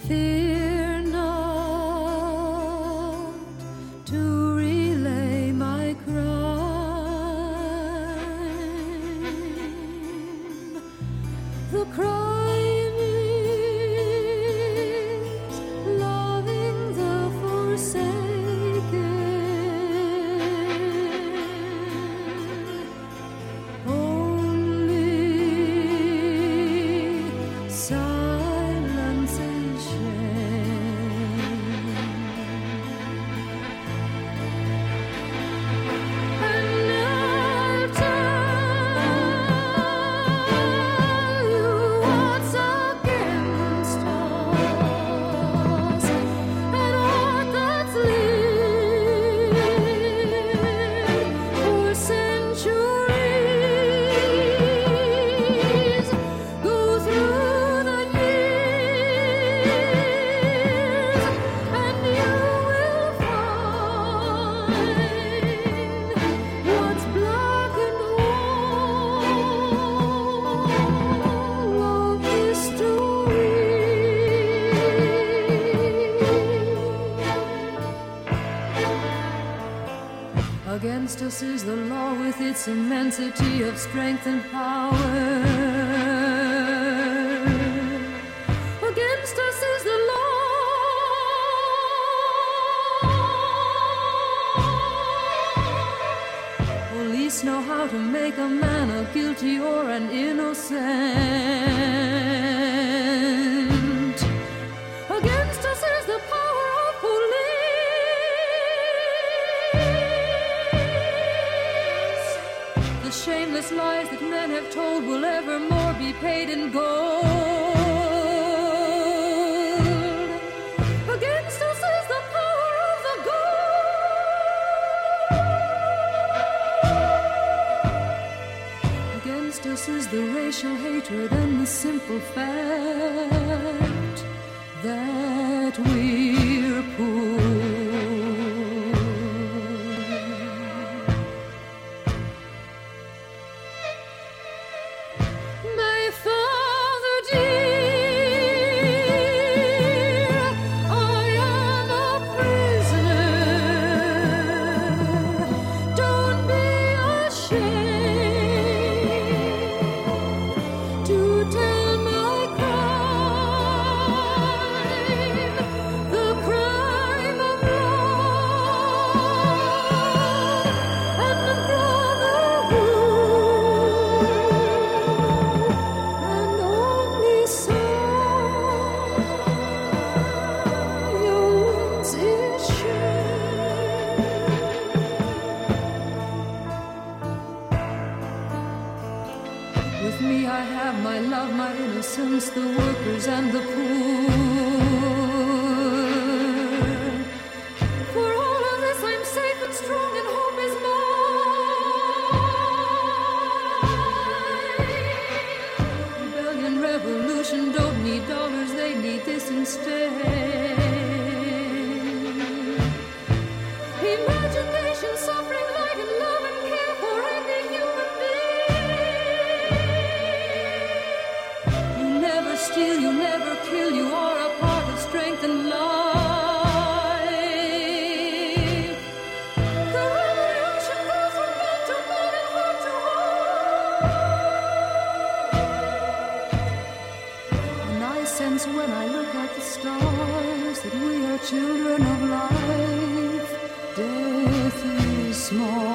Fear not to relay my crime. The crime is loving the forsaken. Only silence and shame. And I'll tell you what's against us and what that's lived for centuries. Go through the years and you will find what's black and wall of history. Against us is the law with its immensity of strength and power. Against us is the law. Police know how to make a man a guilty or an innocent. Against us is the power of police. The shameless lies that men have told will evermore be paid in gold. Against us is the power of the gold. Against us is the racial hatred and the simple fact that we're poor. My father dear, I am a prisoner. Don't be ashamed to tell my crime, the crime of love and brotherhood, and only so your wounds is shed. With me I have my love, my innocence, the workers and the poor. For all of this I'm safe and strong and hope is mine. Rebellion, revolution don't need dollars, they need this instead. Imagination, suffering, light and love and care for every human being. You never steal, you never kill, you are a part of strength and life. The revolution goes from man to man and heart to heart. And I sense when I look at the stars that we are children of life. Death is small.